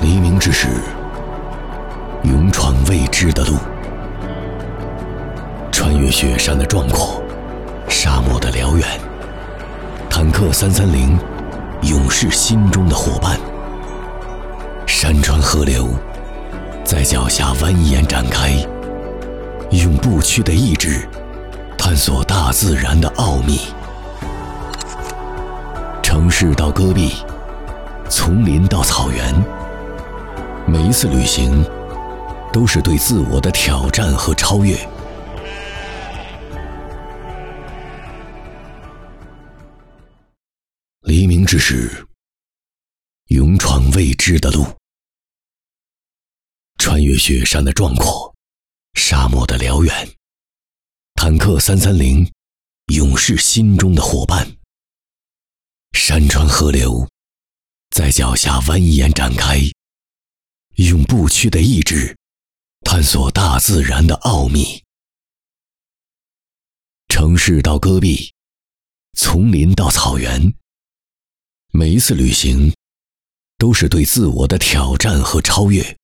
黎明之时，勇闯未知的路，穿越雪山的壮阔，沙漠的辽远，坦克330，勇士心中的伙伴。山川河流在脚下蜿蜒展开，用不屈的意志探索大自然的奥秘。城市到戈壁，丛林到草原，每一次旅行都是对自我的挑战和超越。黎明之时，勇闯未知的路，穿越雪山的壮阔，沙漠的辽远，坦克330，勇士心中的伙伴。山川河流在脚下蜿蜒展开，用不屈的意志探索大自然的奥秘。城市到戈壁，丛林到草原，每一次旅行都是对自我的挑战和超越。